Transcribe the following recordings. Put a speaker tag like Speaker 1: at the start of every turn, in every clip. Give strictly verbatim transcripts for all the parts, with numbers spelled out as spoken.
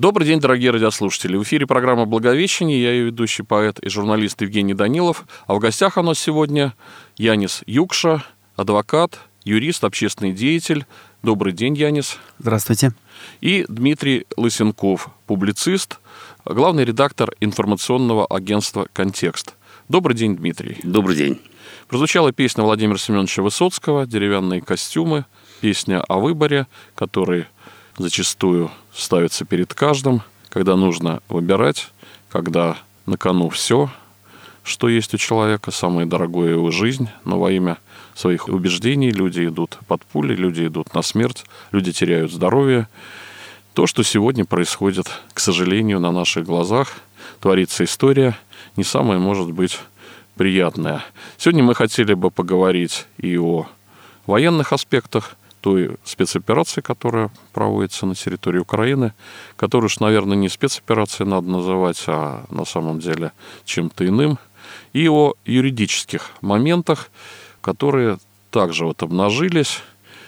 Speaker 1: Добрый день, дорогие радиослушатели. В эфире программа «Благовещение». Я ее ведущий поэт и журналист Евгений Данилов. А в гостях у нас сегодня Янис Юкша, адвокат, юрист, общественный деятель. Добрый день, Янис.
Speaker 2: Здравствуйте.
Speaker 1: И Дмитрий Лысенков, публицист, главный редактор информационного агентства «Контекст». Добрый день, Дмитрий.
Speaker 3: Добрый день.
Speaker 1: Прозвучала песня Владимира Семеновича Высоцкого «Деревянные костюмы», песня о выборе, который зачастую ставится перед каждым, когда нужно выбирать, когда на кону все, что есть у человека, самое дорогое его жизнь, но во имя своих убеждений люди идут под пули, люди идут на смерть, люди теряют здоровье. То, что сегодня происходит, к сожалению, на наших глазах, творится история, не самая, может быть, приятная. Сегодня мы хотели бы поговорить и о военных аспектах той спецоперации, которая проводится на территории Украины, которую уж, наверное, не спецоперацией надо называть, а на самом деле чем-то иным, и о юридических моментах, которые также вот обнажились,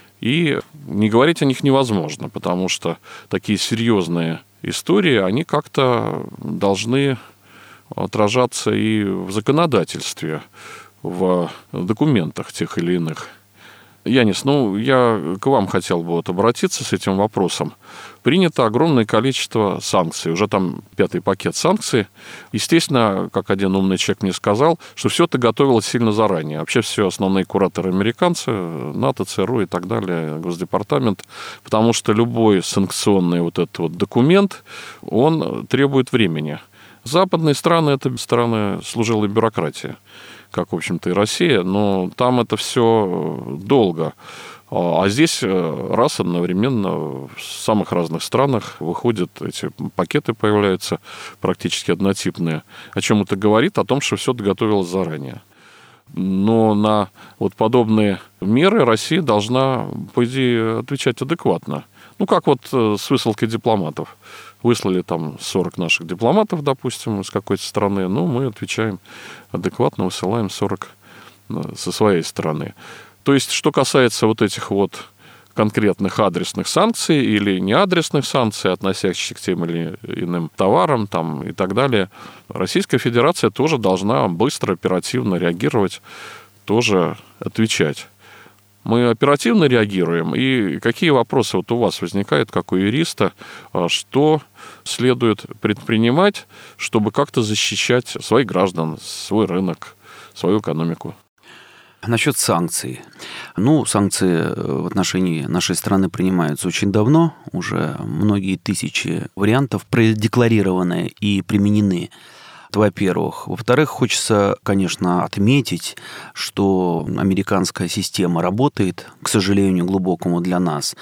Speaker 1: и не говорить о них невозможно, потому что такие серьезные истории, они как-то должны отражаться и в законодательстве, в документах тех или иных. Янис, ну, я к вам хотел бы вот обратиться с этим вопросом. Принято огромное количество санкций, уже там пятый пакет санкций. Естественно, как один умный человек мне сказал, что все это готовилось сильно заранее. Вообще все основные кураторы американцы, НАТО, ЦРУ и так далее, Госдепартамент, потому что любой санкционный вот этот вот документ, он требует времени. Западные страны – это страны служилой бюрократии, как, в общем-то, и Россия, но там это все долго. А здесь раз одновременно в самых разных странах выходят эти пакеты, появляются практически однотипные. О чем это говорит? О том, что все готовилось заранее. Но на вот подобные меры Россия должна, по идее, отвечать адекватно. Ну, как вот с высылкой дипломатов. Выслали там сорок наших дипломатов, допустим, из какой-то страны, ну, мы отвечаем адекватно, высылаем сорок со своей стороны. То есть, что касается вот этих вот конкретных адресных санкций или неадресных санкций, относящихся к тем или иным товарам там, и так далее, Российская Федерация тоже должна быстро, оперативно реагировать, тоже отвечать. Мы оперативно реагируем, и какие вопросы вот у вас возникают, как у юриста, что следует предпринимать, чтобы как-то защищать своих граждан, свой рынок, свою экономику?
Speaker 2: Насчет санкций. Ну, санкции в отношении нашей страны принимаются очень давно, уже многие тысячи вариантов продекларированы и применены. Во-первых. Во-вторых, хочется, конечно, отметить, что американская система работает, к сожалению, глубокому для нас.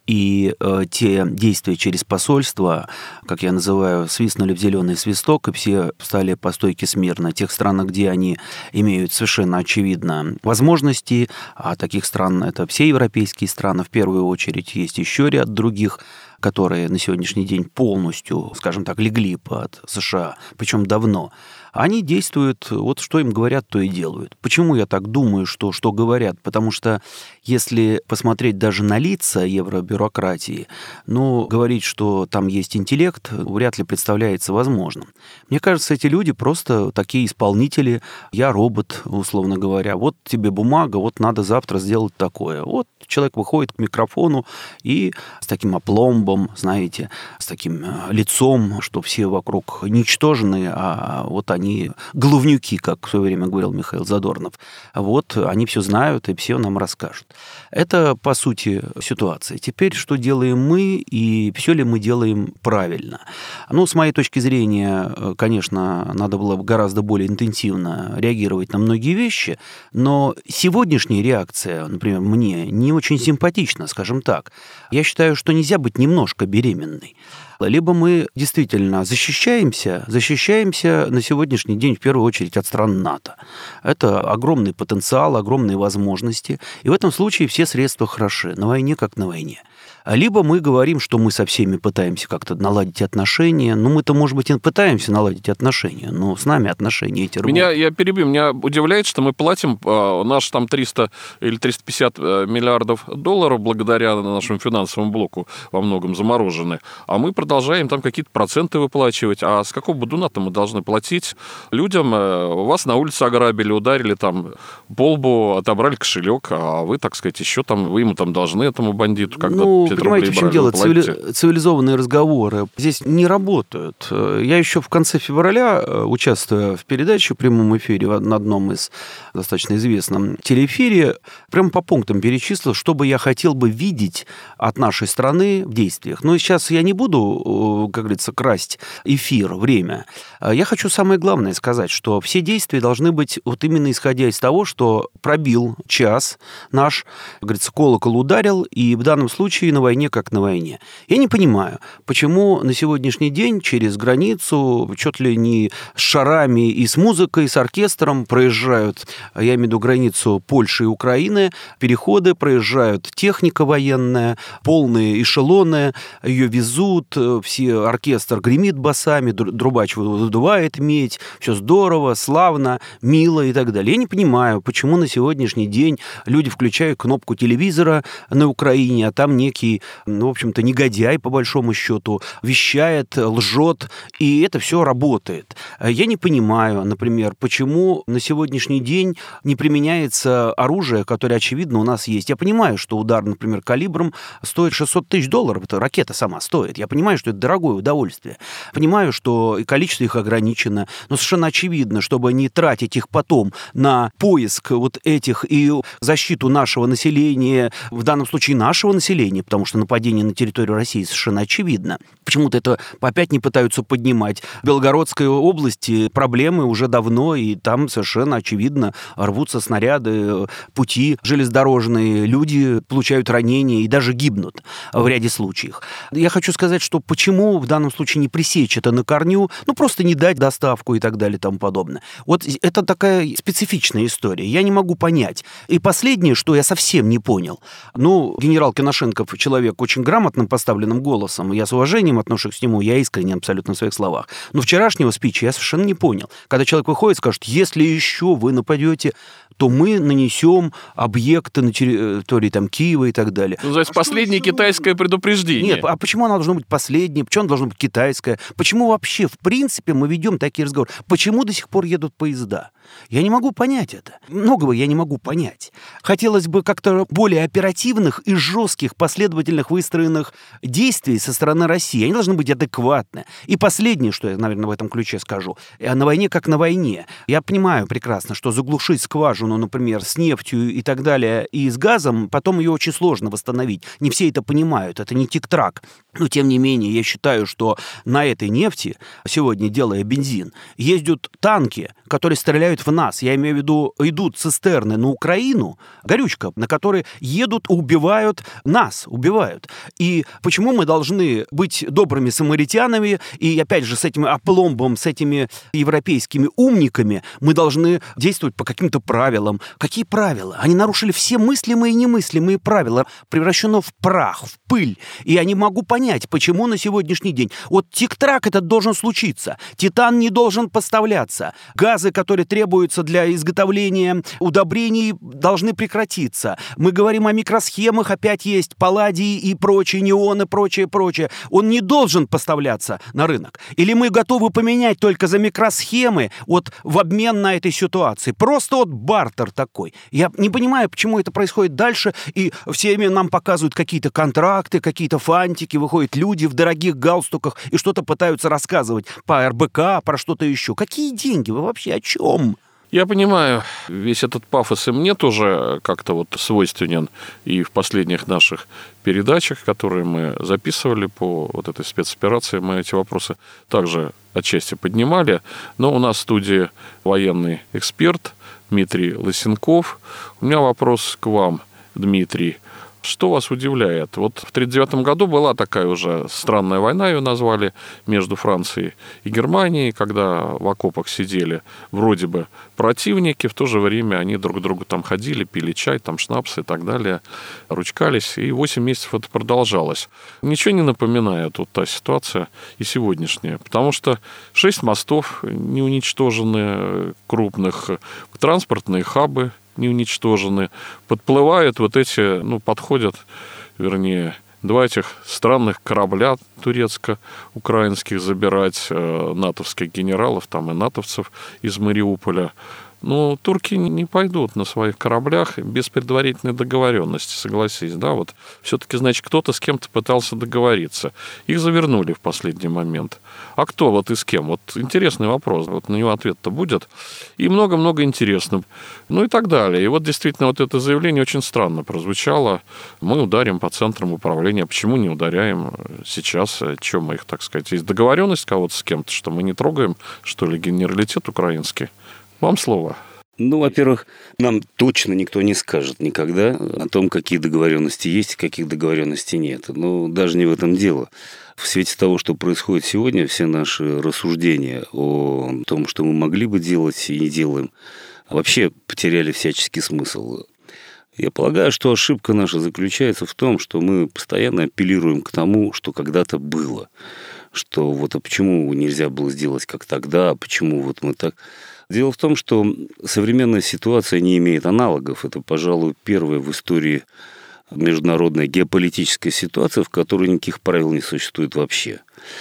Speaker 2: И э, те действия через посольство, как я называю, свистнули в зеленый свисток, и все встали по стойке смирно. Тех странах, где они имеют совершенно очевидно возможности, а таких стран это все европейские страны, в первую очередь, есть еще ряд других, которые на сегодняшний день полностью, скажем так, легли под США, причем давно, они действуют, вот что им говорят, то и делают. Почему я так думаю, что, что говорят? Потому что если посмотреть даже на лица евробюрократии, ну, говорить, что там есть интеллект, вряд ли представляется возможным. Мне кажется, эти люди просто такие исполнители. Я робот, условно говоря. Вот тебе бумага, вот надо завтра сделать такое. Вот человек выходит к микрофону и с таким опломбом, знаете, с таким лицом, что все вокруг ничтожны, а вот они головнюки, как в свое время говорил Михаил Задорнов. Вот они все знают и все нам расскажут. Это, по сути, ситуация. Теперь, что делаем мы и все ли мы делаем правильно? Ну, с моей точки зрения, конечно, надо было гораздо более интенсивно реагировать на многие вещи, но сегодняшняя реакция, например, мне не очень симпатична, скажем так. Я считаю, что нельзя быть немножко беременной. Либо мы действительно защищаемся, защищаемся на сегодняшний день в первую очередь от стран НАТО. Это огромный потенциал, огромные возможности, и в этом случае все средства хороши, на войне как на войне. Либо мы говорим, что мы со всеми пытаемся как-то наладить отношения. Ну, мы-то, может быть, и пытаемся наладить отношения, но с нами отношения эти рвут.
Speaker 1: Меня, я перебью, меня удивляет, что мы платим э, наш там триста или триста пятьдесят миллиардов долларов благодаря нашему финансовому блоку во многом заморожены, а мы продолжаем продолжаем там какие-то проценты выплачивать. А с какого бодуна-то мы должны платить людям? Вас на улице ограбили, ударили там по лбу, отобрали кошелек, а вы, так сказать, еще там, вы ему там должны, этому бандиту, когда
Speaker 2: ну,
Speaker 1: пять
Speaker 2: понимаете,
Speaker 1: рублей
Speaker 2: в чем
Speaker 1: брали,
Speaker 2: дело?
Speaker 1: платите.
Speaker 2: Цивилизованные разговоры здесь не работают. Я еще в конце февраля, участвуя в передаче в прямом эфире на одном из достаточно известном телеэфире, прямо по пунктам перечислил, что бы я хотел бы видеть от нашей страны в действиях. Но сейчас я не буду, как говорится, красть эфир, время. Я хочу самое главное сказать, что все действия должны быть вот именно исходя из того, что пробил час наш, как говорится, колокол ударил, и в данном случае на войне как на войне. Я не понимаю, почему на сегодняшний день через границу, чуть ли не с шарами и с музыкой, с оркестром проезжают, я имею в виду границу Польши и Украины, переходы, проезжают техника военная, полные эшелоны, ее везут, все, оркестр гремит басами, трубач выдувает медь, все здорово, славно, мило и так далее. Я не понимаю, почему на сегодняшний день люди включают кнопку телевизора на Украине, а там некий, ну, в общем-то, негодяй, по большому счету, вещает, лжет, и это все работает. Я не понимаю, например, почему на сегодняшний день не применяется оружие, которое, очевидно, у нас есть. Я понимаю, что удар, например, калибром стоит шестьсот тысяч долларов, это ракета сама стоит. Я понимаю, что это дорогое удовольствие. Понимаю, что и количество их ограничено, но совершенно очевидно, чтобы не тратить их потом на поиск вот этих и защиту нашего населения, в данном случае нашего населения, потому что нападение на территорию России совершенно очевидно. Почему-то это опять не пытаются поднимать. В Белгородской области проблемы уже давно, и там совершенно очевидно рвутся снаряды, пути железнодорожные, люди получают ранения и даже гибнут в ряде случаев. Я хочу сказать, что почему в данном случае не пресечь это на корню, ну просто не дать доставку и так далее и тому подобное. Вот это такая специфичная история. Я не могу понять. И последнее, что я совсем не понял. Ну, генерал Коношенков человек очень грамотным поставленным голосом, я с уважением отношусь к нему, я искренне абсолютно в своих словах. Но вчерашнего спича я совершенно не понял. Когда человек выходит и скажет, если еще вы нападете, то мы нанесем объекты на территории там, Киева и так далее.
Speaker 1: Ну, то есть а последнее китайское предупреждение.
Speaker 2: Нет, а почему оно должно быть последнее? Почему оно должно быть китайское? Почему вообще, в принципе, мы ведем такие разговоры? Почему до сих пор едут поезда? Я не могу понять это. Многого я не могу понять. Хотелось бы как-то более оперативных и жестких, последовательных выстроенных действий со стороны России. Они должны быть адекватны. И последнее, что я, наверное, в этом ключе скажу. На войне как на войне. Я понимаю прекрасно, что заглушить скважину, например, с нефтью и так далее, и с газом, потом ее очень сложно восстановить. Не все это понимают. Это не тик-трак. Но, тем не менее, я считаю, что на этой нефти, сегодня делая бензин, ездят танки, которые стреляют в нас. Я имею в виду, идут цистерны на Украину, горючка, на которые едут, убивают нас, убивают. И почему мы должны быть добрыми самаритянами, и опять же с этим опломбом, с этими европейскими умниками мы должны действовать по каким-то правилам. Какие правила? Они нарушили все мыслимые и немыслимые правила, превращено в прах, в пыль. И я не могу понять, почему на сегодняшний день. Вот тик-трак этот должен случиться, титан не должен поставляться, газы, которые требуются для изготовления удобрений, должны прекратиться. Мы говорим о микросхемах, опять есть палладий и прочие, неоны, прочее, прочее. Он не должен поставляться на рынок. Или мы готовы поменять только за микросхемы вот в обмен на этой ситуации. Просто вот бартер такой. Я не понимаю, почему это происходит дальше, и все нам показывают какие-то контракты, какие-то фантики, выходят люди в дорогих галстуках и что-то пытаются рассказывать по эр бэ ка, про что-то еще. Какие деньги? Вы вообще о чем?
Speaker 1: Я понимаю, весь этот пафос и мне тоже как-то вот свойственен. И в последних наших передачах, которые мы записывали по вот этой спецоперации, мы эти вопросы также отчасти поднимали. Но у нас в студии военный эксперт Дмитрий Лысенков. У меня вопрос к вам, Дмитрий. Что вас удивляет? Вот в тридцать девятом году была такая уже странная война, ее назвали, между Францией и Германией, когда в окопах сидели вроде бы противники, в то же время они друг к другу там ходили, пили чай, там шнапс и так далее, ручкались, и восемь месяцев это продолжалось. Ничего не напоминает вот та ситуация и сегодняшняя, потому что шесть мостов не уничтожены, крупных, транспортные хабы не уничтожены, подплывают вот эти, ну, подходят, вернее, два этих странных корабля турецко-украинских забирать, натовских генералов, там и натовцев из Мариуполя. Ну, турки не пойдут на своих кораблях без предварительной договоренности, согласись, да, вот все-таки, значит, кто-то с кем-то пытался договориться. Их завернули в последний момент. А кто вот и с кем? Вот интересный вопрос, вот на него ответ-то будет. И много-много интересного. Ну и так далее. И вот действительно вот это заявление очень странно прозвучало. Мы ударим по центрам управления. Почему не ударяем сейчас? Чем мы их, так сказать, есть договоренность кого-то с кем-то, что мы не трогаем, что ли, генералитет украинский? Вам слово.
Speaker 3: Ну, во-первых, нам точно никто не скажет никогда о том, какие договоренности есть, каких договоренностей нет. Но даже не в этом дело. В свете того, что происходит сегодня, все наши рассуждения о том, что мы могли бы делать и не делаем, вообще потеряли всяческий смысл. Я полагаю, что ошибка наша заключается в том, что мы постоянно апеллируем к тому, что когда-то было. Что вот а почему нельзя было сделать как тогда, а почему вот мы так... Дело в том, что современная ситуация не имеет аналогов. Это, пожалуй, первая в истории международная геополитическая ситуация, в которой никаких правил не существует вообще.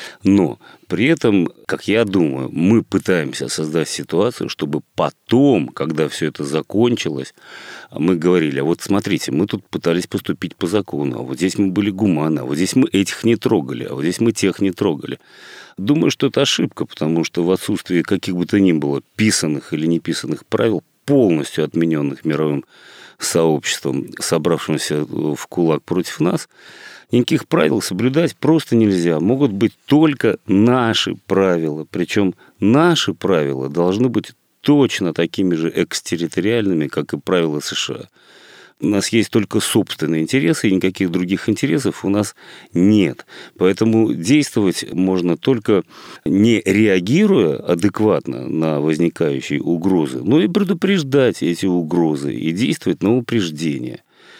Speaker 3: Но при этом, как я думаю, мы пытаемся создать ситуацию, чтобы потом, когда все это закончилось, мы говорили, а вот смотрите, мы тут пытались поступить по закону, а вот здесь мы были гуманны, а вот здесь мы этих не трогали, а вот здесь мы тех не трогали. Думаю, что это ошибка, потому что в отсутствии каких бы то ни было писанных или неписанных правил, полностью отмененных мировым сообществом, собравшимся в кулак против нас, никаких правил соблюдать просто нельзя. Могут быть только наши правила. Причем наши правила должны быть точно такими же экстерриториальными, как и правила США. У нас есть только собственные интересы, и никаких других интересов у нас нет. Поэтому действовать можно только не реагируя адекватно на возникающие угрозы, но и предупреждать эти угрозы и действовать на упреждение.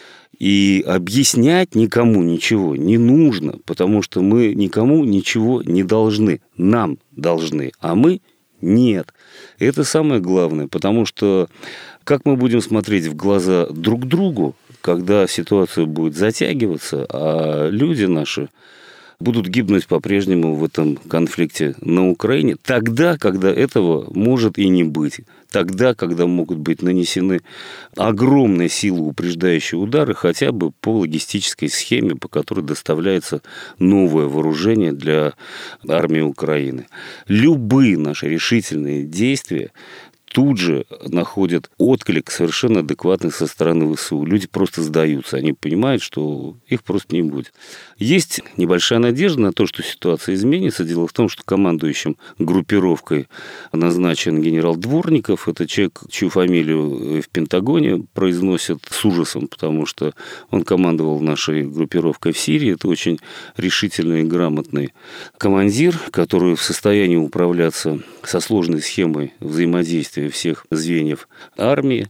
Speaker 3: И объяснять никому ничего не нужно, потому что мы никому ничего не должны. Нам должны, а мы нет. Это самое главное, потому что как мы будем смотреть в глаза друг другу, когда ситуация будет затягиваться, а люди наши будут гибнуть по-прежнему в этом конфликте на Украине, тогда, когда этого может и не быть. Тогда, когда могут быть нанесены огромные силы упреждающие удары хотя бы по логистической схеме, по которой доставляется новое вооружение для армии Украины. Любые наши решительные действия тут же находят отклик совершенно адекватный со стороны ВСУ. Люди просто сдаются. Они понимают, что их просто не будет. Есть небольшая надежда на то, что ситуация изменится. Дело в том, что командующим группировкой назначен генерал Дворников. Это человек, чью фамилию в Пентагоне произносят с ужасом, потому что он командовал нашей группировкой в Сирии. Это очень решительный и грамотный командир, который в состоянии управляться со сложной схемой взаимодействия всех звеньев армии,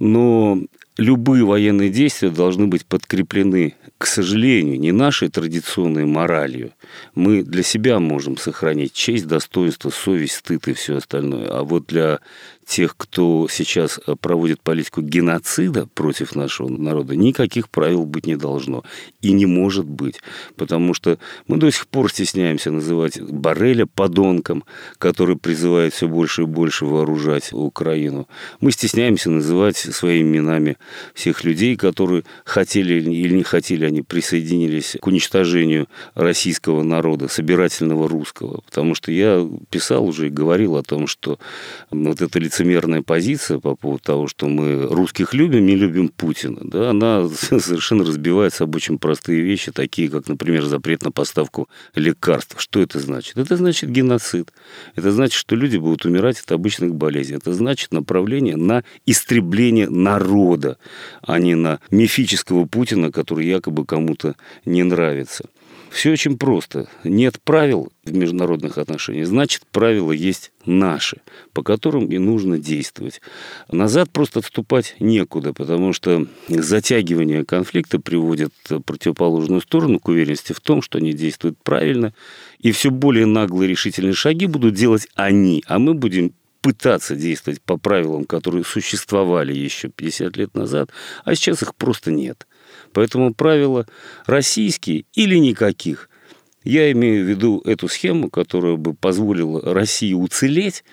Speaker 3: но любые военные действия должны быть подкреплены, к сожалению, не нашей традиционной моралью. Мы для себя можем сохранить честь, достоинство, совесть, стыд и все остальное. А вот для тех, кто сейчас проводит политику геноцида против нашего народа, никаких правил быть не должно. И не может быть. Потому что мы до сих пор стесняемся называть Борреля подонком, который призывает все больше и больше вооружать Украину. Мы стесняемся называть своими именами всех людей, которые хотели или не хотели, они присоединились к уничтожению российского народа, собирательного русского. Потому что я писал уже и говорил о том, что вот эта лицемерная позиция по поводу того, что мы русских любим, не любим Путина, да, она совершенно разбивается об очень простые вещи, такие как, например, запрет на поставку лекарств. Что это значит? Это значит геноцид. Это значит, что люди будут умирать от обычных болезней. Это значит направление на истребление народа, а не на мифического Путина, который якобы кому-то не нравится. Все очень просто. Нет правил в международных отношениях, значит, правила есть наши, по которым и нужно действовать. Назад просто отступать некуда, потому что затягивание конфликта приводит противоположную сторону к уверенности в том, что они действуют правильно, и все более наглые решительные шаги будут делать они, а мы будем пытаться действовать по правилам, которые существовали еще пятьдесят лет назад, а сейчас их просто нет. Поэтому правила российские или никаких. Я имею в виду эту схему, которая бы позволила России уцелеть.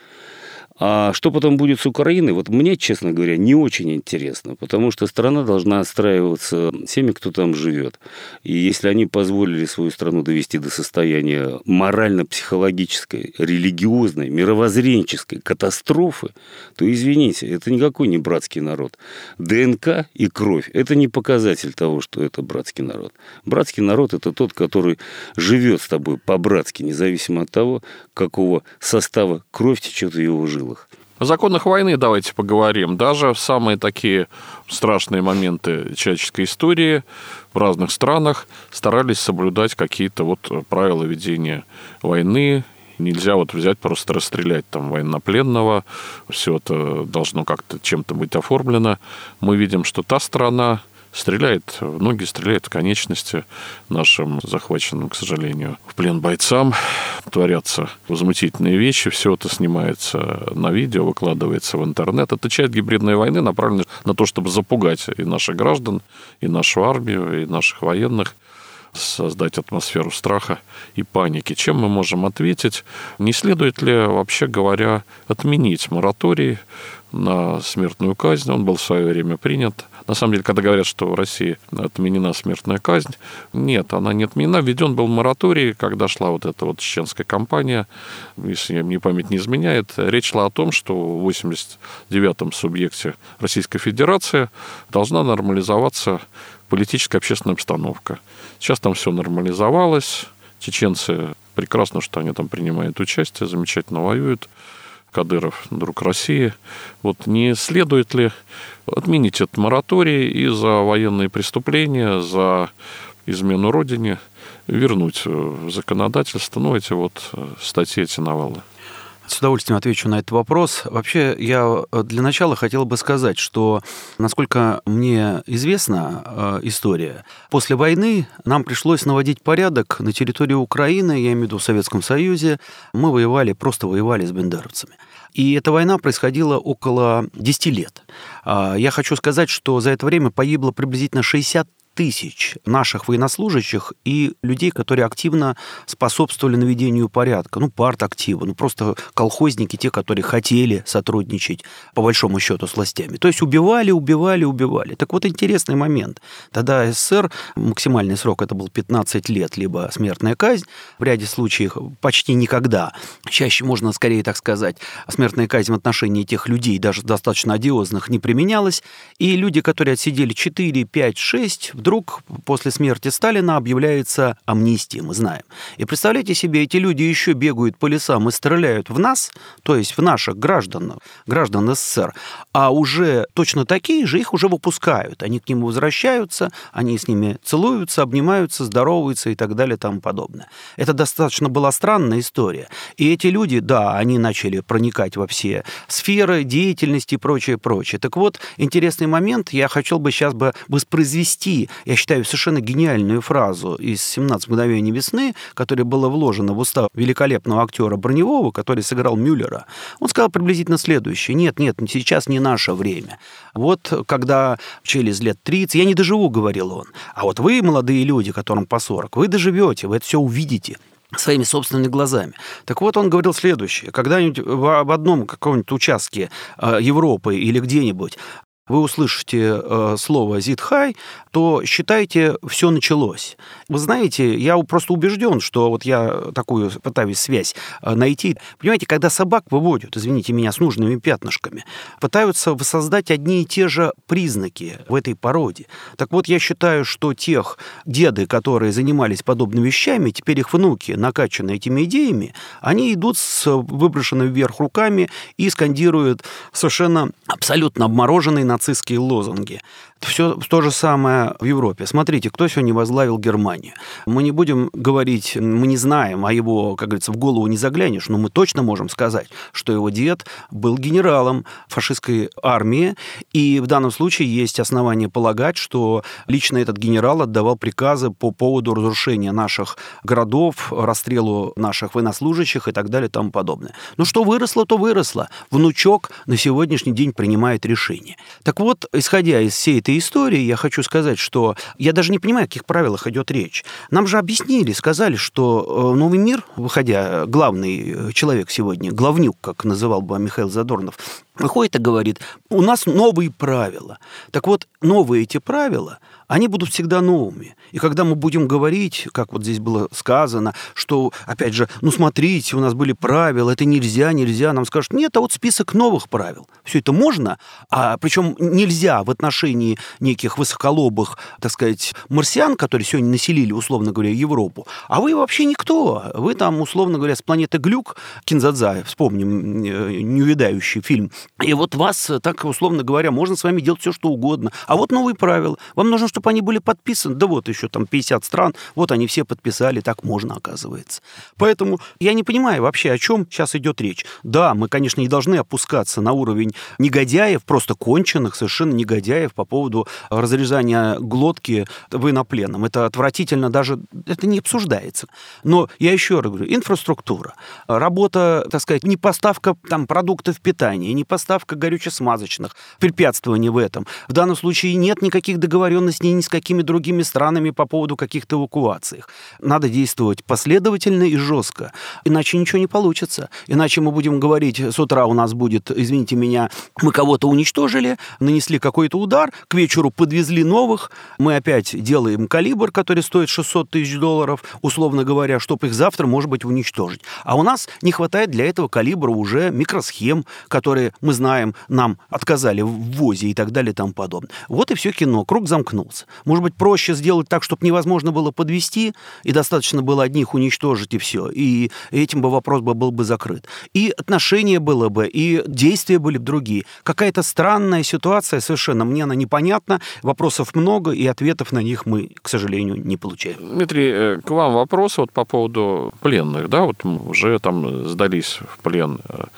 Speaker 3: А что потом будет с Украиной, вот мне, честно говоря, не очень интересно, потому что страна должна отстраиваться теми, кто там живет. И если они позволили свою страну довести до состояния морально-психологической, религиозной, мировоззренческой катастрофы, то, извините, это никакой не братский народ. ДНК и кровь – это не показатель того, что это братский народ. Братский народ – это тот, который живет с тобой по-братски, независимо от того, какого состава кровь течет в его жилах.
Speaker 1: О законах войны давайте поговорим. Даже в самые такие страшные моменты человеческой истории в разных странах старались соблюдать какие-то вот правила ведения войны. Нельзя вот взять, просто расстрелять там военнопленного. Все это должно как-то чем-то быть оформлено. Мы видим, что та страна стреляет в ноги, стреляет в конечности нашим захваченным, к сожалению, в плен бойцам. Творятся возмутительные вещи. Все это снимается на видео, выкладывается в интернет. Это часть гибридной войны, направленная на то, чтобы запугать и наших граждан, и нашу армию, и наших военных, создать атмосферу страха и паники. Чем мы можем ответить? Не следует ли, вообще говоря, отменить мораторий на смертную казнь? Он был в свое время принят. На самом деле, когда говорят, что в России отменена смертная казнь, нет, она не отменена. Введен был мораторий, когда шла вот эта вот чеченская кампания, если мне память не изменяет. Речь шла о том, что в восемьдесят девятом субъекте Российской Федерации должна нормализоваться политическая общественная обстановка. Сейчас там все нормализовалось. Чеченцы прекрасно, что они там принимают участие, замечательно воюют. Кадыров, друг России. Вот не следует ли отменить этот мораторий и за военные преступления, за измену Родине вернуть в законодательство, ну, эти вот статьи, эти навалы?
Speaker 2: С удовольствием отвечу на этот вопрос. Вообще, я для начала хотел бы сказать, что, насколько мне известна история, после войны нам пришлось наводить порядок на территории Украины, я имею в виду в Советском Союзе. Мы воевали, просто воевали с бендеровцами. И эта война происходила около десяти лет. Я хочу сказать, что за это время погибло приблизительно шестьдесят тысяч наших военнослужащих и людей, которые активно способствовали наведению порядка. Ну, партактивы, ну, просто колхозники, те, которые хотели сотрудничать, по большому счету, с властями. То есть убивали, убивали, убивали. Так вот, интересный момент. Тогда СССР, максимальный срок это был пятнадцать лет, либо смертная казнь. В ряде случаев почти никогда. Чаще, можно скорее так сказать, смертная казнь в отношении тех людей, даже достаточно одиозных, не применялась. И люди, которые отсидели четыре, пять, шесть, вдруг после смерти Сталина объявляется амнистия, мы знаем. И представляете себе, эти люди еще бегают по лесам и стреляют в нас, то есть в наших граждан, граждан СССР, а уже точно такие же их уже выпускают. Они к ним возвращаются, они с ними целуются, обнимаются, здороваются и так далее и тому подобное. Это достаточно была странная история. И эти люди, да, они начали проникать во все сферы деятельности и прочее, прочее. Так вот, интересный момент, я хотел бы сейчас бы воспроизвести, я считаю, совершенно гениальную фразу из «семнадцать мгновений весны», которая была вложена в уста великолепного актера Броневого, который сыграл Мюллера. Он сказал приблизительно следующее. Нет, нет, сейчас не наше время. Вот когда через лет тридцать, я не доживу, говорил он, а вот вы, молодые люди, которым по сорок, вы доживете, вы это все увидите своими собственными глазами. Так вот, он говорил следующее. Когда-нибудь в одном каком-нибудь участке Европы или где-нибудь вы услышите э, слово «зитхай», то считайте, все началось. Вы знаете, я просто убежден, что вот я такую пытаюсь связь э, найти. Понимаете, когда собак выводят, извините меня, с нужными пятнышками, пытаются воссоздать одни и те же признаки в этой породе. Так вот, я считаю, что тех деды, которые занимались подобными вещами, теперь их внуки, накачанные этими идеями, они идут с выброшенными вверх руками и скандируют совершенно абсолютно обмороженные нацистские лозунги. Все то же самое в Европе. Смотрите, кто сегодня возглавил Германию. Мы не будем говорить, мы не знаем, а его, как говорится, в голову не заглянешь, но мы точно можем сказать, что его дед был генералом фашистской армии, и в данном случае есть основания полагать, что лично этот генерал отдавал приказы по поводу разрушения наших городов, расстрелу наших военнослужащих и так далее и тому подобное. Ну что выросло, то выросло. Внучок на сегодняшний день принимает решение. Так вот, исходя из всей этой этой истории я хочу сказать, что я даже не понимаю, о каких правилах идет речь. Нам же объяснили, сказали, что «Новый мир», выходя, главный человек сегодня, главнюк, как называл бы Михаил Задорнов, выходит и говорит, у нас новые правила. Так вот, новые эти правила, они будут всегда новыми. И когда мы будем говорить, как вот здесь было сказано, что, опять же, ну смотрите, у нас были правила, это нельзя, нельзя, нам скажут, нет, а вот список новых правил. Все это можно, а причем нельзя в отношении неких высоколобых, так сказать, марсиан, которые сегодня населили, условно говоря, Европу, а вы вообще никто. Вы там, условно говоря, с планеты Глюк, Кинзадза, вспомним неувядающий фильм, и вот вас, так, условно говоря, можно с вами делать все, что угодно. А вот новые правила. Вам нужно, чтобы они были подписаны. Да вот еще там пятьдесят стран, вот они все подписали, так можно, оказывается. Поэтому я не понимаю вообще, о чем сейчас идет речь. Да, мы, конечно, не должны опускаться на уровень негодяев, просто конченых совершенно негодяев по поводу разрезания глотки военнопленным. Это отвратительно, даже это не обсуждается. Но я еще раз говорю, инфраструктура, работа, так сказать, не поставка там продуктов питания, не поставка горюче-смазочных, препятствований в этом. В данном случае нет никаких договоренностей ни с какими другими странами по поводу каких-то эвакуаций. Надо действовать последовательно и жестко, иначе ничего не получится. Иначе мы будем говорить, с утра у нас будет, извините меня, мы кого-то уничтожили, нанесли какой-то удар, к вечеру подвезли новых, мы опять делаем калибр, который стоит шестьсот тысяч долларов, условно говоря, чтобы их завтра, может быть, уничтожить. А у нас не хватает для этого калибра уже микросхем, которые, мы знаем, нам отказали в ввозе и так далее и тому подобное. Вот и все кино, круг замкнулся. Может быть, проще сделать так, чтобы невозможно было подвести, и достаточно было одних уничтожить, и все. И этим бы вопрос был бы закрыт. И отношения было бы, и действия были бы другие. Какая-то странная ситуация совершенно, мне она непонятна, вопросов много, и ответов на них мы, к сожалению, не получаем.
Speaker 1: Дмитрий, к вам вопрос вот по поводу пленных, да, вот уже там сдались в плен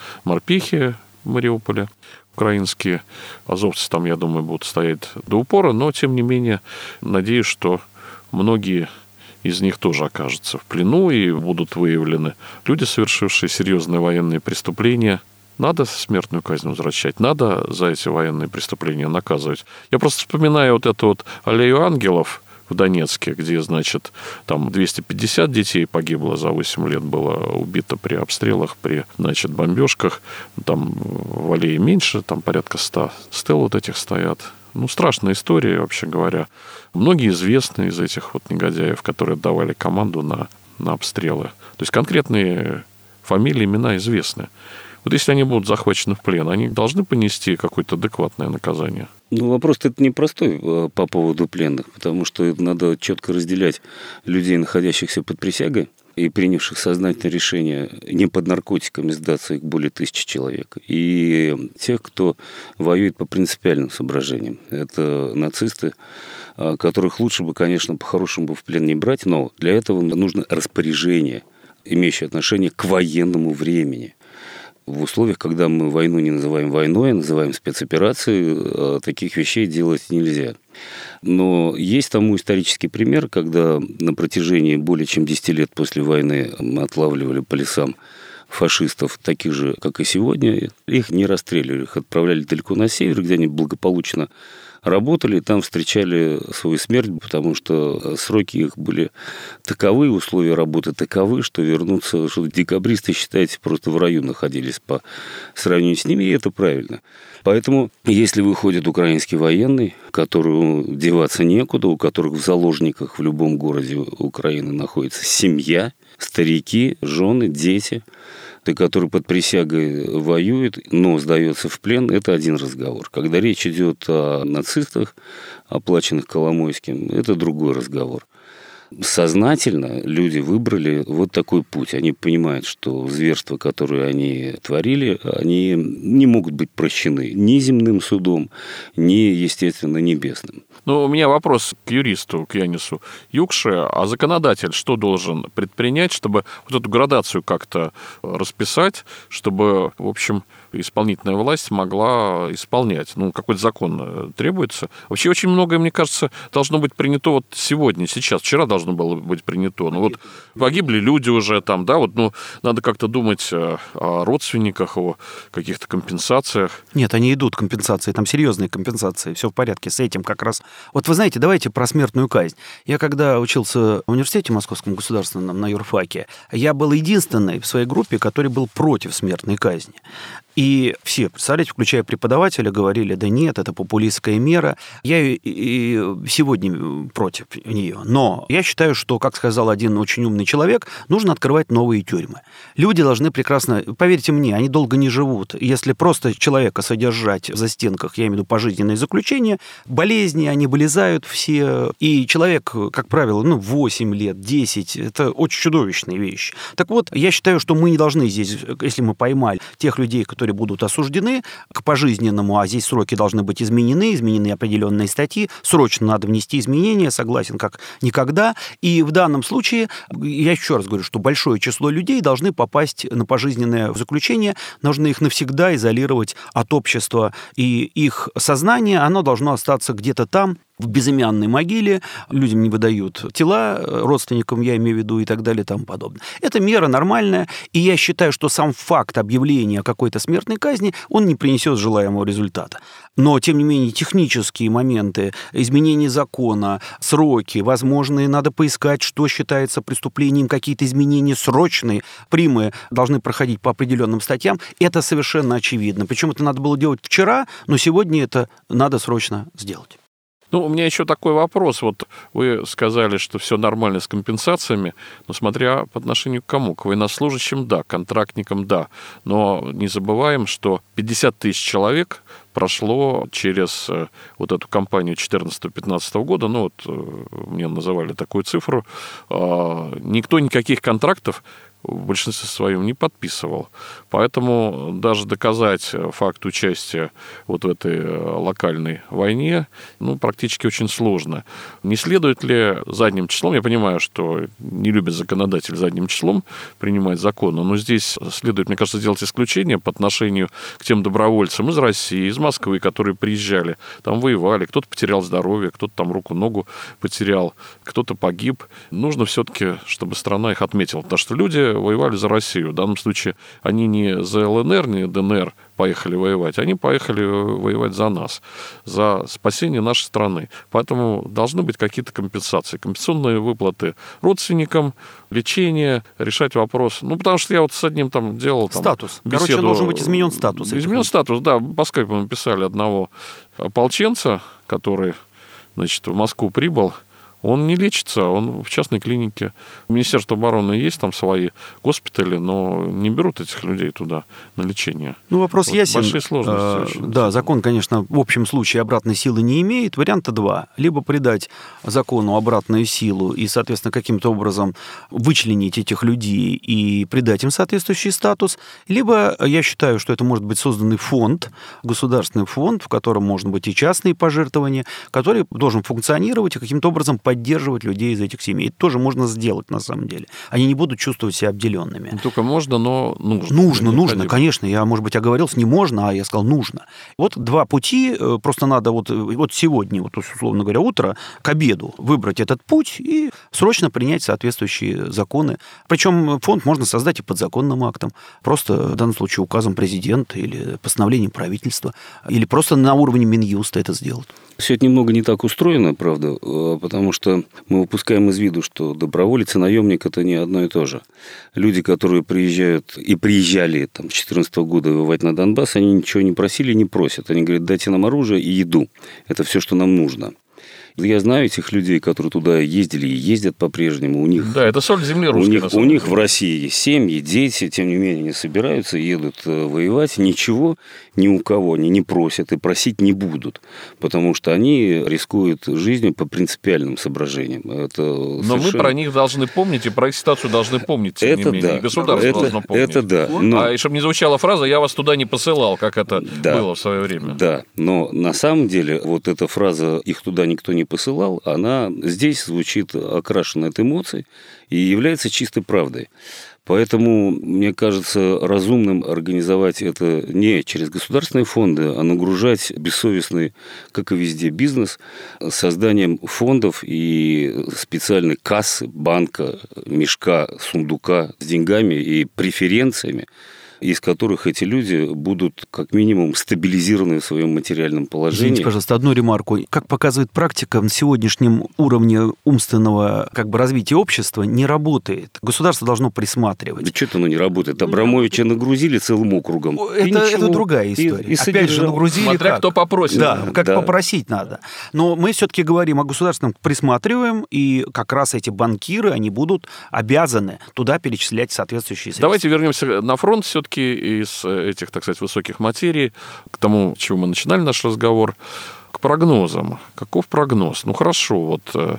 Speaker 1: морпехи в Мариуполе, украинские, азовцы там, я думаю, будут стоять до упора, но, тем не менее, надеюсь, что многие из них тоже окажутся в плену и будут выявлены люди, совершившие серьезные военные преступления. Надо смертную казнь возвращать, надо за эти военные преступления наказывать. Я просто вспоминаю вот эту вот аллею ангелов в Донецке, где, значит, там двести пятьдесят детей погибло за восемь лет, было убито при обстрелах, при, значит, бомбежках. Там в аллее меньше, там порядка ста стел вот этих стоят. Ну, страшная история, вообще говоря. Многие известны из этих вот негодяев, которые давали команду на, на обстрелы. То есть конкретные фамилии, имена известны. Вот если они будут захвачены в плен, они должны понести какое-то адекватное наказание?
Speaker 3: Ну, вопрос-то это непростой по поводу пленных, потому что надо четко разделять людей, находящихся под присягой, и принявших сознательное решение не под наркотиками сдаться, их более тысячи человек, и тех, кто воюет по принципиальным соображениям. Это нацисты, которых лучше бы, конечно, по-хорошему в плен не брать, но для этого нужно распоряжение, имеющее отношение к военному времени. В условиях, когда мы войну не называем войной, а называем спецоперацией, таких вещей делать нельзя. Но есть тому исторический пример, когда на протяжении более чем десяти лет после войны отлавливали по лесам фашистов, таких же, как и сегодня. Их не расстреливали, их отправляли далеко на север, где они благополучно работали, там встречали свою смерть, потому что сроки их были таковы, условия работы таковы, что вернуться, что декабристы, считайте, просто в раю находились по сравнению с ними, и это правильно. Поэтому, если выходит украинский военный, которому деваться некуда, у которых в заложниках в любом городе Украины находится семья, старики, жены, дети, и который под присягой воюет, но сдается в плен, это один разговор. Когда речь идет о нацистах, оплаченных Коломойским, это другой разговор. Сознательно люди выбрали вот такой путь. Они понимают, что зверства, которые они творили, они не могут быть прощены ни земным судом, ни, естественно, небесным.
Speaker 1: Ну, у меня вопрос к юристу, к Янису Юкше. А законодатель что должен предпринять, чтобы вот эту градацию как-то расписать, чтобы, в общем, исполнительная власть могла исполнять? Ну, какой-то закон требуется. Вообще очень многое, мне кажется, должно быть принято вот сегодня, сейчас. Вчера должно должно было быть принято. Ну, вот погибли люди уже там, да, вот, ну, надо как-то думать о, о родственниках, о каких-то компенсациях.
Speaker 2: Нет, они идут, компенсации, там серьезные компенсации, все в порядке с этим как раз. Вот вы знаете, давайте про смертную казнь. Я когда учился в университете Московском государственном на юрфаке, я был единственный в своей группе, который был против смертной казни. И все, представляете, включая преподавателя, говорили, да нет, это популистская мера. Я и сегодня против нее. Но я считаю, что, как сказал один очень умный человек, нужно открывать новые тюрьмы. Люди должны прекрасно, поверьте мне, они долго не живут. Если просто человека содержать в застенках, я имею в виду пожизненное заключение, болезни, они вылезают все. И человек, как правило, ну, восемь лет, десять, это очень чудовищная вещь. Так вот, я считаю, что мы не должны здесь, если мы поймали тех людей, которые которые будут осуждены к пожизненному, а здесь сроки должны быть изменены, изменены определенные статьи, срочно надо внести изменения, согласен, как никогда. И в данном случае, я еще раз говорю, что большое число людей должны попасть на пожизненное заключение, нужно их навсегда изолировать от общества, и их сознание, оно должно остаться где-то там, в безымянной могиле, людям не выдают тела, родственникам, я имею в виду, и так далее, и тому подобное. Это мера нормальная, и я считаю, что сам факт объявления о какой-то смертной казни, он не принесет желаемого результата. Но, тем не менее, технические моменты, изменение закона, сроки, возможные, надо поискать, что считается преступлением, какие-то изменения срочные, примы должны проходить по определенным статьям, это совершенно очевидно. Причем это надо было делать вчера, но сегодня это надо срочно сделать.
Speaker 1: Ну, у меня еще такой вопрос. Вот вы сказали, что все нормально с компенсациями, но смотря по отношению к кому? К военнослужащим, да, к контрактникам, да. Но не забываем, что пятьдесят тысяч человек прошло через вот эту кампанию четырнадцатого-пятнадцатого года, ну вот мне называли такую цифру, никто никаких контрактов в большинстве своем не подписывал. Поэтому даже доказать факт участия вот в этой локальной войне, ну, практически очень сложно. Не следует ли задним числом, я понимаю, что не любит законодатель задним числом принимать законы, но здесь следует, мне кажется, сделать исключение по отношению к тем добровольцам из России, из Москвы, которые приезжали, там воевали, кто-то потерял здоровье, кто-то там руку-ногу потерял, кто-то погиб. Нужно все-таки, чтобы страна их отметила, потому что люди воевали за Россию. В данном случае они не за ЛНР, не ДНР поехали воевать, они поехали воевать за нас, за спасение нашей страны. Поэтому должны быть какие-то компенсации. Компенсационные выплаты родственникам, лечение, решать вопрос. Ну, потому что я вот с одним там делал... Там,
Speaker 2: статус.
Speaker 1: беседу.
Speaker 2: Короче, должен быть изменен статус.
Speaker 1: Изменен статус, да. По скайпу мы писали одного ополченца, который, значит, в Москву прибыл. Он не лечится, он в частной клинике. У Министерства обороны есть там свои госпитали, но не берут этих людей туда на лечение.
Speaker 2: Ну, вопрос
Speaker 1: вот
Speaker 2: ясен.
Speaker 1: Большие сложности.
Speaker 2: Э, да, закон, конечно, в общем случае обратной силы не имеет. Варианта два. Либо придать закону обратную силу и, соответственно, каким-то образом вычленить этих людей и придать им соответствующий статус. Либо я считаю, что это может быть созданный фонд, государственный фонд, в котором может быть и частные пожертвования, который должен функционировать и каким-то образом поддерживать людей из этих семей. Это тоже можно сделать, на самом деле. Они не будут чувствовать себя обделенными.
Speaker 1: Только можно, но нужно.
Speaker 2: Нужно, нужно, конечно. Я, может быть, оговорился, не можно, а я сказал нужно. Вот два пути. Просто надо вот, вот сегодня, вот, условно говоря, утро к обеду выбрать этот путь и срочно принять соответствующие законы. Причем фонд можно создать и подзаконным актом. Просто в данном случае указом президента или постановлением правительства. Или просто на уровне Минюста это сделать.
Speaker 3: Все это немного не так устроено, правда, потому что мы выпускаем из виду, что доброволец и наемник – это не одно и то же. Люди, которые приезжают и приезжали там, с две тысячи четырнадцатого года воевать на Донбасс, они ничего не просили, не просят. Они говорят, дайте нам оружие и еду. Это все, что нам нужно. Я знаю этих людей, которые туда ездили и ездят по-прежнему. У них,
Speaker 1: да, это соль земли русская.
Speaker 3: У них, у них в России есть семьи, дети, тем не менее, они собираются, едут воевать. Ничего ни у кого они не просят и просить не будут, потому что они рискуют жизнью по принципиальным соображениям. Это
Speaker 1: Но
Speaker 3: совершенно...
Speaker 1: мы про них должны помнить, и про их ситуацию должны помнить, тем
Speaker 3: это
Speaker 1: не менее.
Speaker 3: Да.
Speaker 1: И государство
Speaker 3: это,
Speaker 1: должно помнить.
Speaker 3: Это да. Но...
Speaker 1: А и чтобы не звучала фраза «я вас туда не посылал», как это
Speaker 3: да.
Speaker 1: было в свое время.
Speaker 3: Да, но на самом деле вот эта фраза «их туда никто не не посылал, она здесь звучит окрашена от эмоций и является чистой правдой. Поэтому, мне кажется, разумным организовать это не через государственные фонды, а нагружать бессовестный, как и везде, бизнес созданием фондов и специальной кассы, банка, мешка, сундука с деньгами и преференциями, из которых эти люди будут как минимум стабилизированы в своем материальном положении.
Speaker 2: Извините, пожалуйста, одну ремарку. Как показывает практика, на сегодняшнем уровне умственного как бы, развития общества не работает. Государство должно присматривать.
Speaker 3: Да что-то оно не работает. Абрамовича нагрузили целым округом.
Speaker 2: Это, это другая история. И, и Опять же, нагрузили
Speaker 1: Смотря
Speaker 2: как?
Speaker 1: кто попросит.
Speaker 2: Да, как
Speaker 3: да.
Speaker 2: попросить надо. Но мы все-таки говорим о государственном, присматриваем, и как раз эти банкиры, они будут обязаны туда перечислять соответствующие средства.
Speaker 1: Давайте вернемся на фронт все-таки из этих, так сказать, высоких материй к тому, с чего мы начинали наш разговор, к прогнозам. Каков прогноз? Ну, хорошо, вот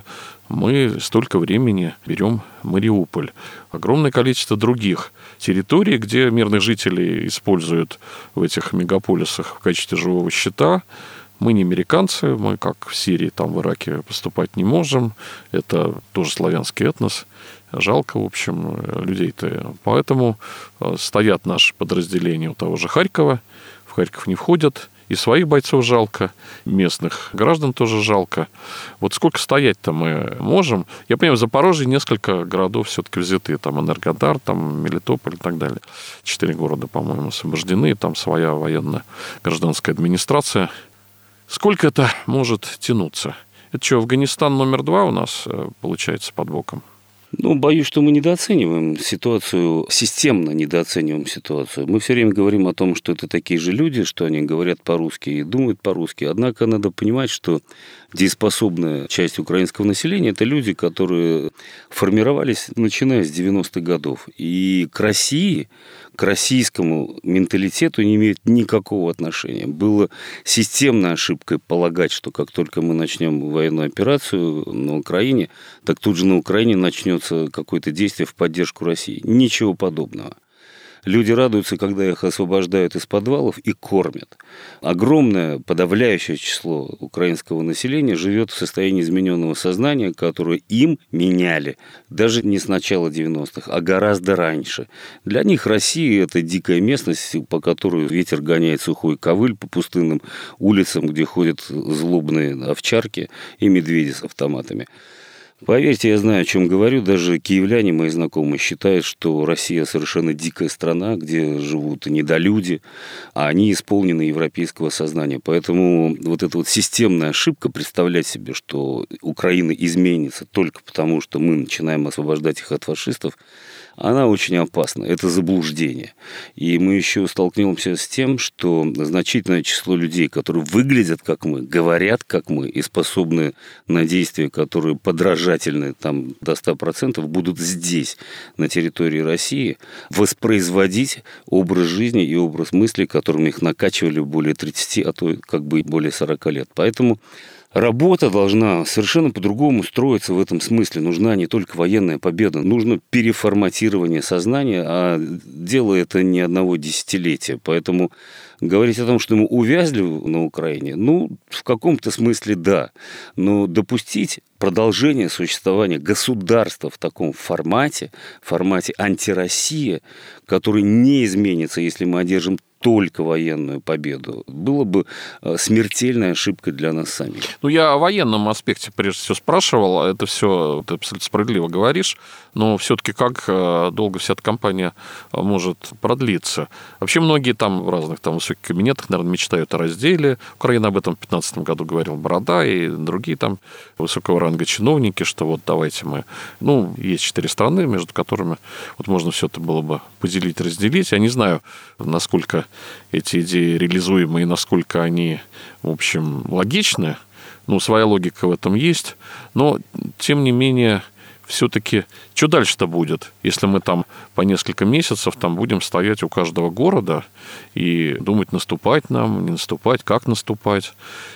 Speaker 1: мы столько времени берем Мариуполь. Огромное количество других территорий, где мирных жителей используют в этих мегаполисах в качестве живого щита. Мы не американцы, мы, как в Сирии, там, в Ираке, поступать не можем. Это тоже славянский этнос. Жалко, в общем, людей-то. Поэтому стоят наши подразделения у того же Харькова. В Харьков не входят. И своих бойцов жалко, местных граждан тоже жалко. Вот сколько стоять-то мы можем? Я понимаю, в Запорожье несколько городов все-таки взяты. Там Энергодар, там Мелитополь и так далее. Четыре города, по-моему, освобождены. Там своя военная гражданская администрация. Сколько это может тянуться? Это что, Афганистан номер два у нас получается под боком?
Speaker 3: Ну, боюсь, что мы недооцениваем ситуацию, системно недооцениваем ситуацию. Мы все время говорим о том, что это такие же люди, что они говорят по-русски и думают по-русски. Однако надо понимать, что дееспособная часть украинского населения – это люди, которые формировались, начиная с девяностых годов. И к России, к российскому менталитету не имеют никакого отношения. Было системной ошибкой полагать, что как только мы начнем военную операцию на Украине, так тут же на Украине начнется какое-то действие в поддержку России. Ничего подобного. Люди радуются, когда их освобождают из подвалов и кормят. Огромное, подавляющее число украинского населения живет в состоянии измененного сознания, которое им меняли даже не с начала девяностых, а гораздо раньше. Для них Россия – это дикая местность, по которой ветер гоняет сухой ковыль по пустынным улицам, где ходят злобные овчарки и медведи с автоматами. Поверьте, я знаю, о чем говорю. Даже киевляне, мои знакомые, считают, что Россия совершенно дикая страна, где живут недолюди, а они исполнены европейского сознания. Поэтому вот эта вот системная ошибка представлять себе, что Украина изменится только потому, что мы начинаем освобождать их от фашистов, она очень опасна. Это заблуждение. И мы еще столкнемся с тем, что значительное число людей, которые выглядят как мы, говорят как мы и способны на действия, которые подражательны там, до ста процентов, будут здесь, на территории России, воспроизводить образ жизни и образ мысли, которым их накачивали более тридцати, а то как бы более сорока лет. Поэтому работа должна совершенно по-другому строиться в этом смысле. Нужна не только военная победа, нужно переформатирование сознания, а дело это не одного десятилетия. Поэтому говорить о том, что мы увязли на Украине, ну, в каком-то смысле да. Но допустить продолжение существования государства в таком формате, формате антироссия, который не изменится, если мы одержим только военную победу, было бы смертельной ошибкой для нас самих.
Speaker 1: Ну, я о военном аспекте прежде всего спрашивал, это все ты абсолютно справедливо говоришь, но все-таки как долго вся эта кампания может продлиться? Вообще многие там в разных там высоких кабинетах, наверное, мечтают о разделе. Украина об этом в две тысячи пятнадцатом году говорил Борода и другие там высокого ранга чиновники, что вот давайте мы... Ну, есть четыре страны, между которыми вот можно все это было бы поделить, разделить. Я не знаю, насколько эти идеи реализуемы и насколько они, в общем, логичны. Ну, своя логика в этом есть. Но, тем не менее, все-таки, что дальше-то будет, если мы там по несколько месяцев там будем стоять у каждого города и думать, наступать нам, не наступать, как наступать?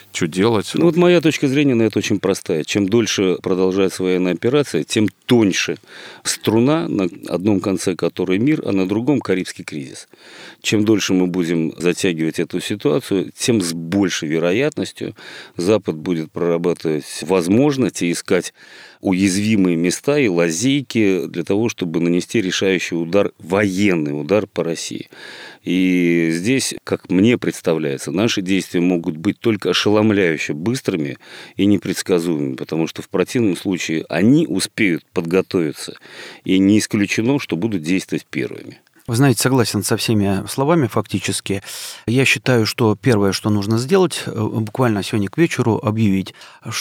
Speaker 1: что делать?
Speaker 3: Ну, вот моя точка зрения на это очень простая. Чем дольше продолжается военная операция, тем тоньше струна, на одном конце которой мир, а на другом Карибский кризис. Чем дольше мы будем затягивать эту ситуацию, тем с большей вероятностью Запад будет прорабатывать возможности, искать уязвимые места и лазейки для того, чтобы нанести решающий удар, военный удар по России. И здесь, как мне представляется, наши действия могут быть только ошеломляюще быстрыми и непредсказуемыми, потому что в противном случае они успеют подготовиться, и не исключено, что будут действовать первыми.
Speaker 2: Вы знаете, согласен со всеми словами фактически. Я считаю, что первое, что нужно сделать, буквально сегодня к вечеру объявить,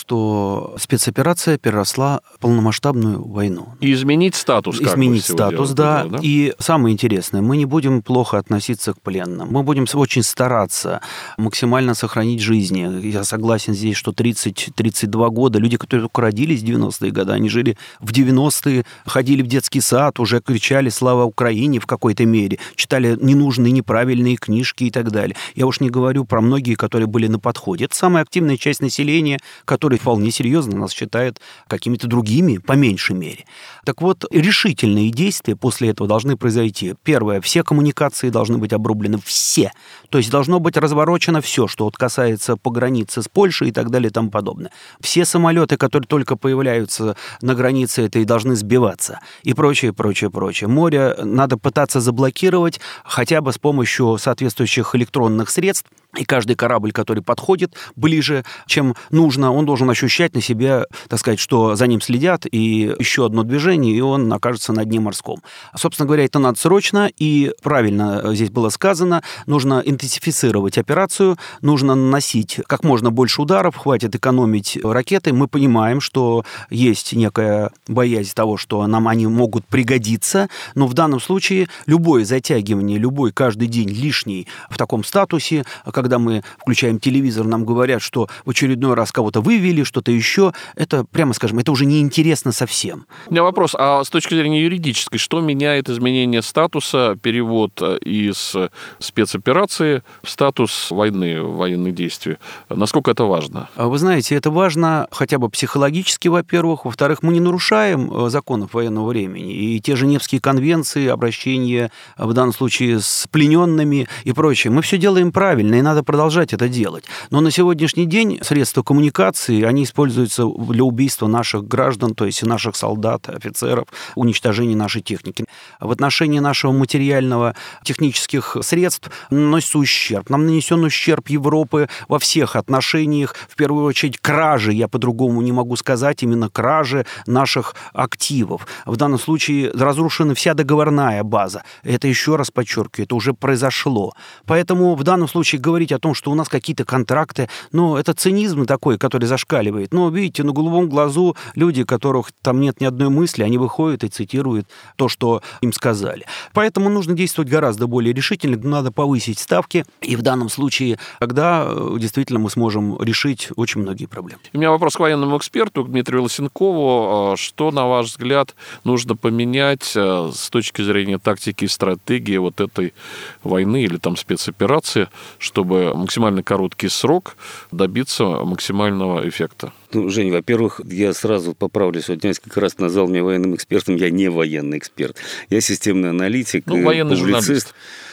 Speaker 2: что спецоперация переросла в полномасштабную войну.
Speaker 1: И изменить статус.
Speaker 2: Изменить статус, да.
Speaker 1: Этого, да.
Speaker 2: И самое интересное, мы не будем плохо относиться к пленным. Мы будем очень стараться максимально сохранить жизни. Я согласен здесь, что тридцать-тридцать два года, люди, которые только родились в девяностые годы, они жили в девяностые, ходили в детский сад, уже кричали «Слава Украине» в какой-то мере, читали ненужные, неправильные книжки и так далее. Я уж не говорю про многие, которые были на подходе. Это самая активная часть населения, которая вполне серьезно нас считает какими-то другими, по меньшей мере. Так вот, решительные действия после этого должны произойти. Первое, все коммуникации должны быть обрублены, все. То есть должно быть разворочено все, что вот касается по границе с Польшей и так далее и тому подобное. Все самолеты, которые только появляются на границе этой, должны сбиваться и прочее, прочее, прочее. Море надо пытаться заблокировать хотя бы с помощью соответствующих электронных средств. И каждый корабль, который подходит ближе, чем нужно, он должен ощущать на себе, так сказать, что за ним следят, и еще одно движение, и он окажется на дне морском. Собственно говоря, это надо срочно, и правильно здесь было сказано, нужно интенсифицировать операцию, нужно наносить как можно больше ударов, хватит экономить ракеты. Мы понимаем, что есть некая боязнь того, что нам они могут пригодиться, но в данном случае любое затягивание, любой каждый день лишний в таком статусе, когда мы включаем телевизор, нам говорят, что в очередной раз кого-то вывели, что-то еще, это, прямо скажем, это уже неинтересно совсем.
Speaker 1: У меня вопрос, а с точки зрения юридической, что меняет изменение статуса, перевод из спецоперации в статус войны, военных действий? Насколько это важно?
Speaker 2: Вы знаете, это важно хотя бы психологически, во-первых. Во-вторых, мы не нарушаем законов военного времени. И те Женевские конвенции, обращения в данном случае с плененными и прочее, мы все делаем правильно, и надо продолжать это делать. Но на сегодняшний день средства коммуникации, они используются для убийства наших граждан, то есть наших солдат, офицеров, уничтожения нашей техники. В отношении нашего материального технических средств наносится ущерб. Нам нанесен ущерб Европы во всех отношениях. В первую очередь кражи, я по-другому не могу сказать, именно кражи наших активов. В данном случае разрушена вся договорная база. Это, еще раз подчеркиваю, это уже произошло. Поэтому в данном случае говорить о том, что у нас какие-то контракты, ну, это цинизм такой, который зашкаливает. Но, видите, на голубом глазу люди, которых там нет ни одной мысли, они выходят и цитируют то, что им сказали. Поэтому нужно действовать гораздо более решительно, надо повысить ставки, и в данном случае, когда действительно мы сможем решить очень многие проблемы.
Speaker 1: У меня вопрос к военному эксперту, к Дмитрию Лысенкову. Что, на ваш взгляд, нужно поменять с точки зрения тактики и стратегии вот этой войны или там спецоперации, чтобы максимально короткий срок добиться максимального эффекта?
Speaker 3: Ну, Жень, во-первых, я сразу поправлюсь. Вот несколько раз назвал меня военным экспертом. Я не военный эксперт. Я системный аналитик,
Speaker 1: ну, военный
Speaker 3: публицист.
Speaker 1: Журналист.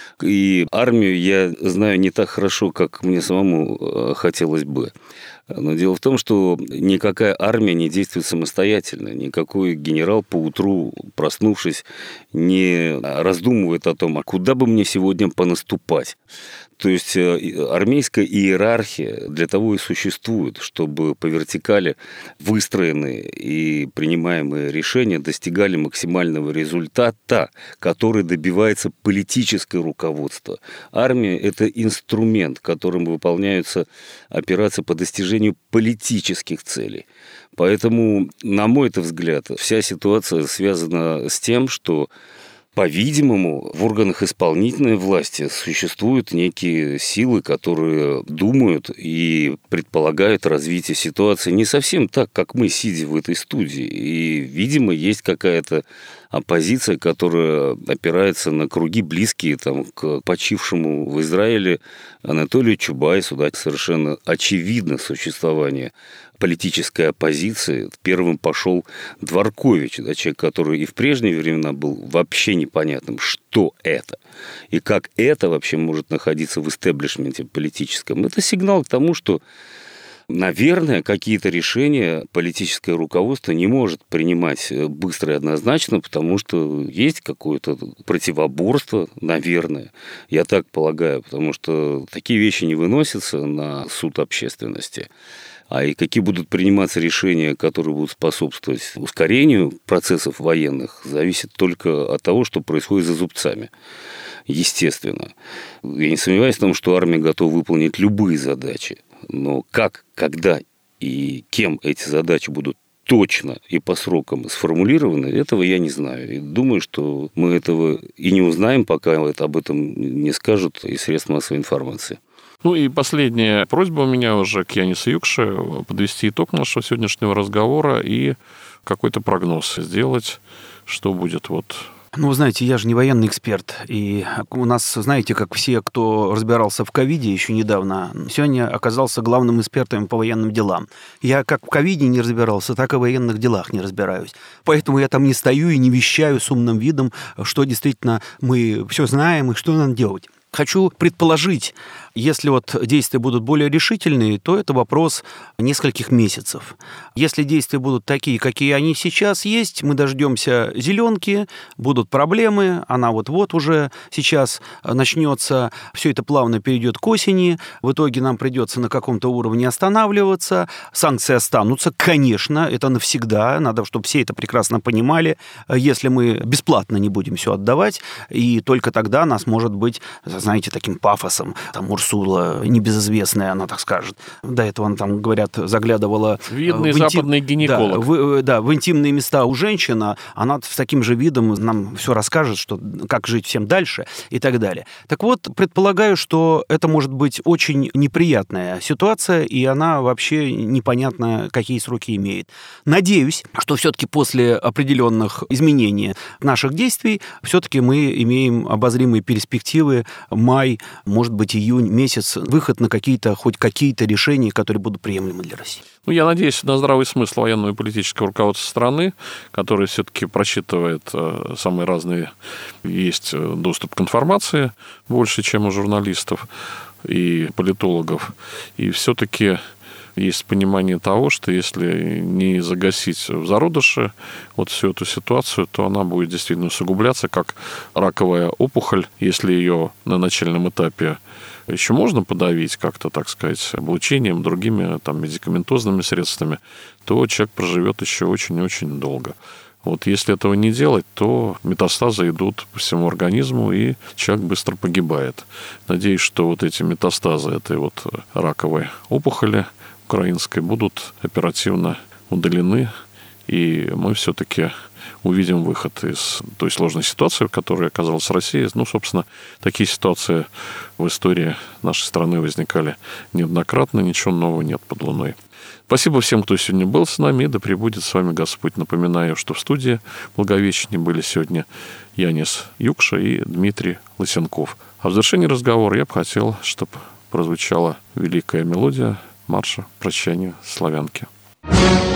Speaker 3: И армию я знаю не так хорошо, как мне самому хотелось бы. Но дело в том, что никакая армия не действует самостоятельно. Никакой генерал поутру, проснувшись, не раздумывает о том, а куда бы мне сегодня понаступать. То есть армейская иерархия для того и существует, чтобы по вертикали выстроенные и принимаемые решения достигали максимального результата, который добивается политическое руководство. Армия – это инструмент, которым выполняются операции по достижению политических целей. Поэтому, на мой взгляд, вся ситуация связана с тем, что По-видимому, в органах исполнительной власти существуют некие силы, которые думают и предполагают развитие ситуации не совсем так, как мы, сидя в этой студии. И, видимо, есть какая-то оппозиция, которая опирается на круги, близкие там, к почившему в Израиле Анатолию Чубайсу. Да, совершенно очевидно существование политической оппозиции. Первым пошел Дворкович, да, человек, который и в прежние времена был вообще непонятным, что это. И как это вообще может находиться в истеблишменте политическом. Это сигнал к тому, что, наверное, какие-то решения политическое руководство не может принимать быстро и однозначно, потому что есть какое-то противоборство, наверное. Я так полагаю, потому что такие вещи не выносятся на суд общественности. А и какие будут приниматься решения, которые будут способствовать ускорению процессов военных, зависит только от того, что происходит за зубцами. Естественно. Я не сомневаюсь в том, что армия готова выполнить любые задачи. Но как, когда и кем эти задачи будут точно и по срокам сформулированы, этого я не знаю. И думаю, что мы этого и не узнаем, пока об этом не скажут из средств массовой информации.
Speaker 1: Ну и последняя просьба у меня уже к Янису Юкше подвести итог нашего сегодняшнего разговора и какой-то прогноз сделать, что будет вот.
Speaker 2: Ну, вы знаете, я же не военный эксперт, и у нас, знаете, как все, кто разбирался в ковиде еще недавно, сегодня оказался главным экспертом по военным делам. Я как в ковиде не разбирался, так и в военных делах не разбираюсь. Поэтому я там не стою и не вещаю с умным видом, что действительно мы все знаем и что надо делать. Хочу предположить, если вот действия будут более решительные, то это вопрос нескольких месяцев. Если действия будут такие, какие они сейчас есть, мы дождемся зеленки, будут проблемы, она вот-вот уже сейчас начнется, все это плавно перейдет к осени, в итоге нам придется на каком-то уровне останавливаться, санкции останутся, конечно, это навсегда, надо, чтобы все это прекрасно понимали, если мы бесплатно не будем все отдавать, и только тогда нас, может быть, знаете, таким пафосом, там, Урсула, небезызвестная, она так скажет. До этого она, там, говорят, заглядывала...
Speaker 1: Видный
Speaker 2: в интим...
Speaker 1: западный гинеколог.
Speaker 2: Да в, да, в интимные места у женщин, она с таким же видом нам все расскажет, что, как жить всем дальше и так далее. Так вот, предполагаю, что это может быть очень неприятная ситуация, и она вообще непонятно, какие сроки имеет. Надеюсь, что все-таки после определенных изменений наших действий все-таки мы имеем обозримые перспективы май, может быть, июнь месяц, выход на какие-то, хоть какие-то решения, которые будут приемлемы для России.
Speaker 1: Ну, я надеюсь на здравый смысл военного и политического руководства страны, который все-таки просчитывает э, самые разные, есть доступ к информации больше, чем у журналистов и политологов. И все-таки есть понимание того, что если не загасить в зародыше вот всю эту ситуацию, то она будет действительно усугубляться, как раковая опухоль. Если ее на начальном этапе еще можно подавить как-то, так сказать, облучением, другими там, медикаментозными средствами, то человек проживет еще очень-очень долго. Вот если этого не делать, то метастазы идут по всему организму, и человек быстро погибает. Надеюсь, что вот эти метастазы этой вот раковой опухоли украинской будут оперативно удалены, и мы все-таки увидим выход из той сложной ситуации, в которой оказалась Россия. Ну, собственно, такие ситуации в истории нашей страны возникали неоднократно, ничего нового нет под луной. Спасибо всем, кто сегодня был с нами, и да пребудет с вами Господь. Напоминаю, что в студии Благовещения были сегодня Янис Юкша и Дмитрий Лысенков. А в завершении разговора я бы хотел, чтобы прозвучала великая мелодия марша «Прощание славянки».